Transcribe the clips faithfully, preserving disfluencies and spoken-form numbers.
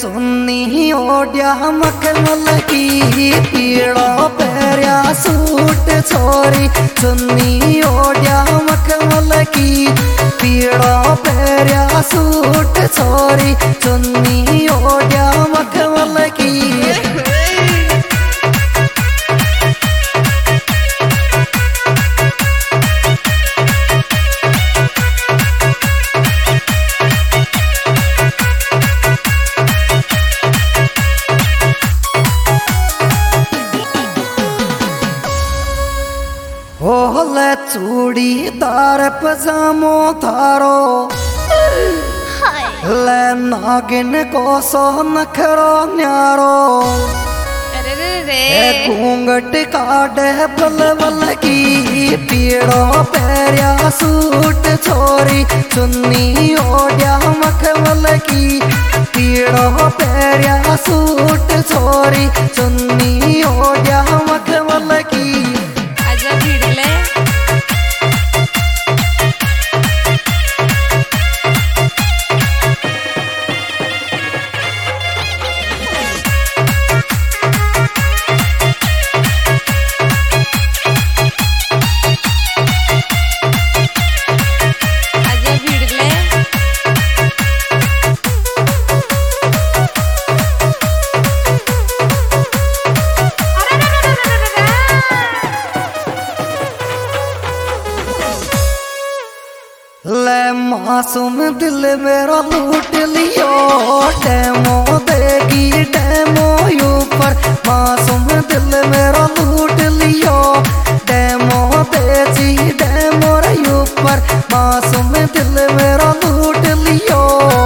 चुन्नी ओढ़िया मखमल की पीड़ो पैरिया सूट छोरी चुन्नी ओढ़िया मखमल की पीड़ो पैरिया सूट छोरी चुन्नी ओढ़िया मखमल की। ओले चूड़ीदार पजामो थारो ले नागिन को सो नखरो न्यारो घूंघट काटे बल बल की पीड़ो पैरिया सूट छोरी चुन्नी ओढ़िया मखमल की पीड़ो पैरिया सूट छोरी चुन्नी ओढ़िया मखमल की। ले मासूम दिल मेरा लूट लियो डेमो देगी डेमो ऊपर मासूम दिल मेरा लूट लियो डेमो देगी डेमो ऊपर मासूम दिल मेरा लूट लियो।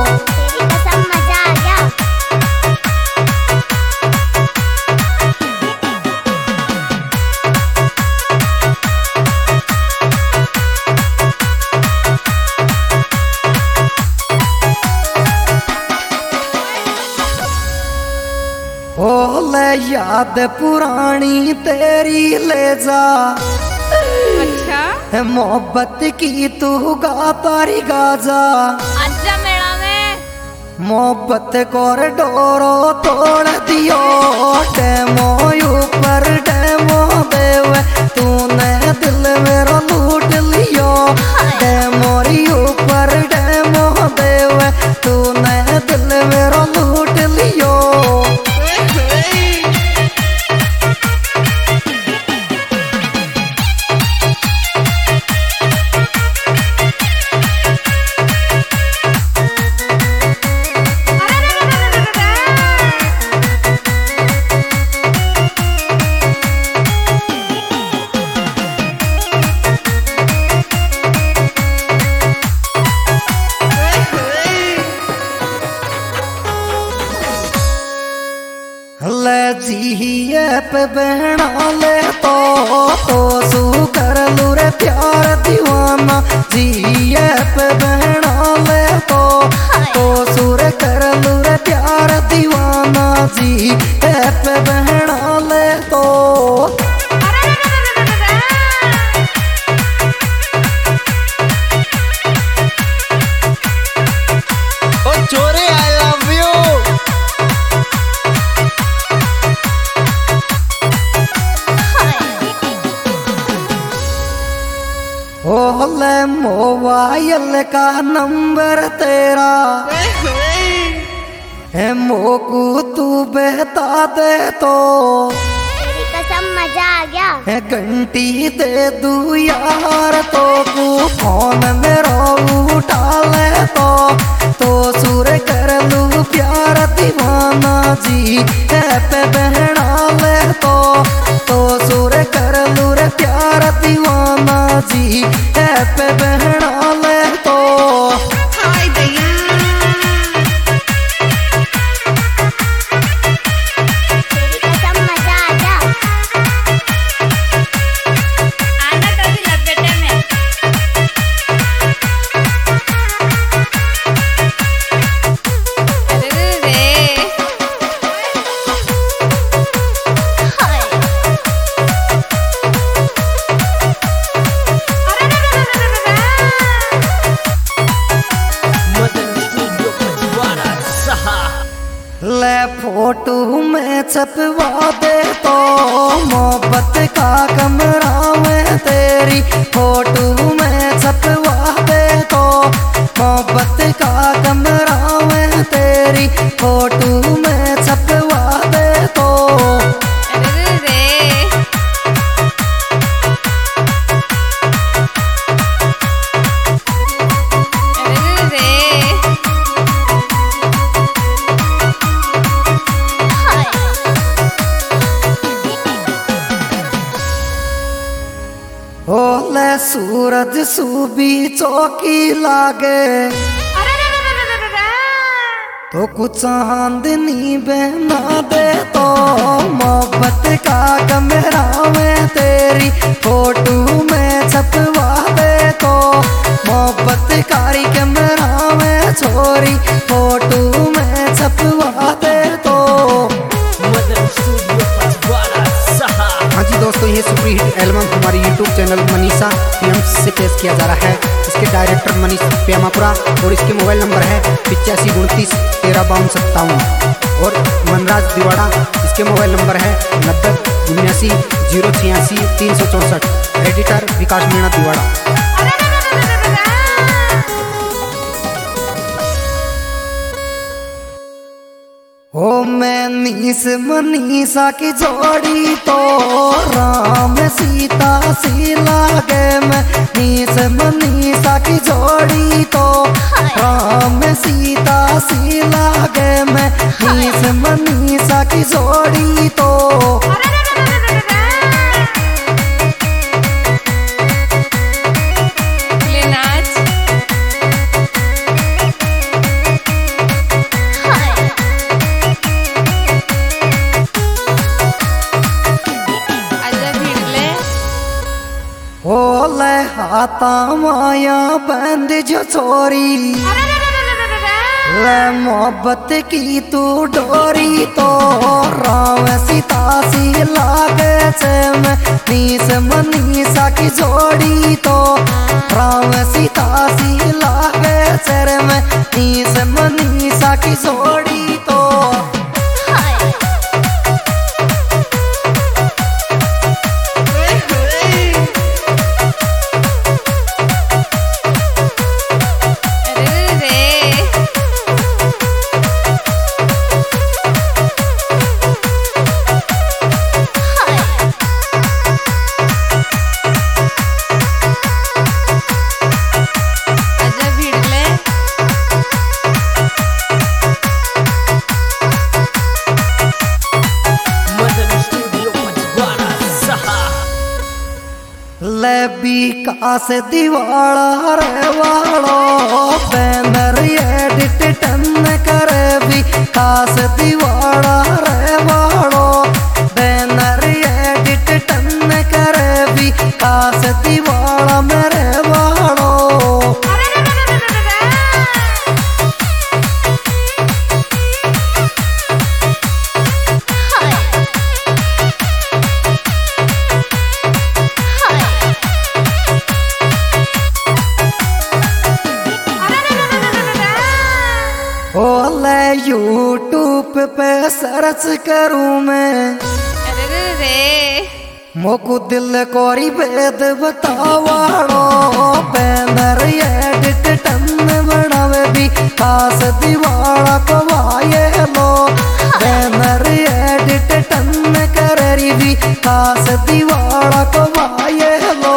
ओले याद पुरानी तेरी ले जा अच्छा मोहब्बत की तू गा तारी गाजा अच्छा मेला में मोहब्बत कोर डोरो तोड़ दियो डेमो ऊपर डेमो देवे तूने दिल मेरा लूट लियो डेमो ऊपर डेमो देवे तूने दिल मेरा लूट लियो। ले जिए पे बहना ले तो तो सू कर लू रे प्यार दीवाना जिए पे बहना ले तो तो सुर कर लू रे प्यार दीवाना जी पे बहना ले तो। ओ चोरे आई लव यू ओले मोबाइल का नंबर तेरा है मोकू तू बहता दे तो तेरी कसम मजा आ गया है घंटी दे दू यार तो कू फोन मेरो उठा ले तो तो सुर कर लू प्यार दीवाना जी है पे बहना ले तो तो सुर कर लू रे प्यार दीवाना जी है पे बहना ले तो। हाय दैया तेरी कसम मजा आ गया आना तो भी लपेटे में अरे रे हाय अरे छपवा दे तो मोहब्बत का कमरा में तेरी फोटो में छपवा दे तो मोहब्बत का कमरा में तेरी फोटो में छपवा दे तो अरे रे अरे रे हाय ओले सूरज सूबी चौकी लागे तो कुछ चांदनी बहना दे तो मोहब्बत का कमरा में तेरी फोटो में छपवा दे तो मोहब्बत कारी कमरा में छोरी फोटो में छपवा दे तो। हाँ जी दोस्तों, ये सुपर हिट एल्बम हमारे यूट्यूब चैनल मनीषा फिल्म्स से पेश किया जा रहा है। इसके डायरेक्टर मनीष प्यामापुरा और इसके मोबाइल नंबर है पिचासी उनतीस तेरह बावन सत्तावन और मनराज दिवाड़ा, इसके मोबाइल नंबर है नब्बे उन्यासी जीरो छियासी तीन सौ चौंसठ। एडिटर विकास मीणा दिवाड़ा। ओ मैं नीस मनीषा की जोड़ी तो राम सीता सी लागे। मैं नीस मनीषा की जोड़ी तो राम सीता सी लागे। मैं नीस मनीषा की जोड़ी तो ओले हाथा माया बंद जो छोरी ले मोहब्बत की तू डोरी तो राम सीता सी लागे छे। मैं नीस मनीषा की जोड़ी तो राम सीता सी लागे छे रे। मैं नीस मनीषा की जोड़ी तो विकास दिवाड़ा रे वाड़ो बैनर एडिट टन करे। विकास दिवाड़ा रे वाड़ो बैनर एडिट टन करे। विकास दिवाड़ा मेरे वाड़ो यूट्यूब पे सर्च करूं मैं। अरे रे मोकू दिल कोरी भेद बतावाड़ो बैनर एडिट टन बनावे। विकास दिवाड़ा को वाये लो बैनर एडिट टन करे। विकास दिवाड़ा को वाये लो।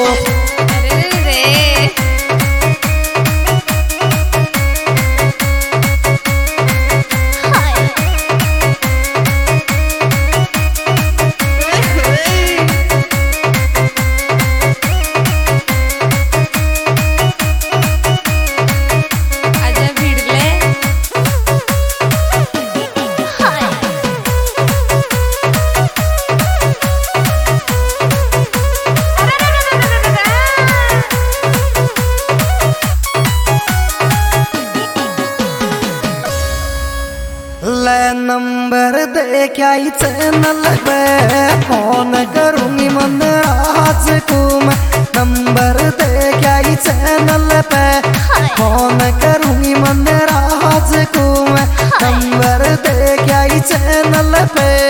नंबर दे क्या चैनल पे फोन करूंगी मनराज को मैं। नंबर दे क्या चैनल पे फोन करूंगी मनराज को मैं। नंबर दे क्या चैनल पे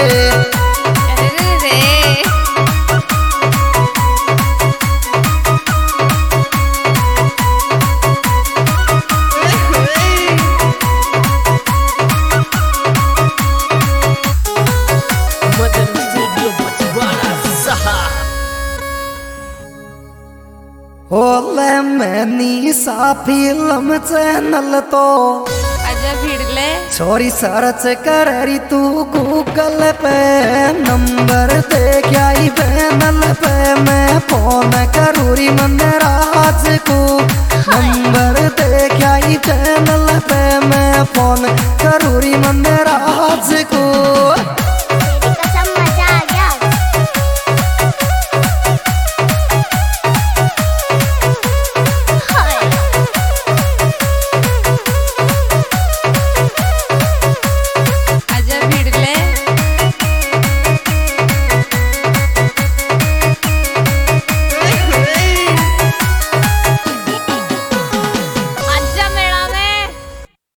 ओले मैनी सा फिल्म चैनल तो आजा भिड़ले छोरी सर्च कर रही तू गूगल पे नंबर देख आई पैनल पे मैं फोन करूरी मंदराज को नंबर देख आई पैनल पे मैं फोन करूरी मंदराज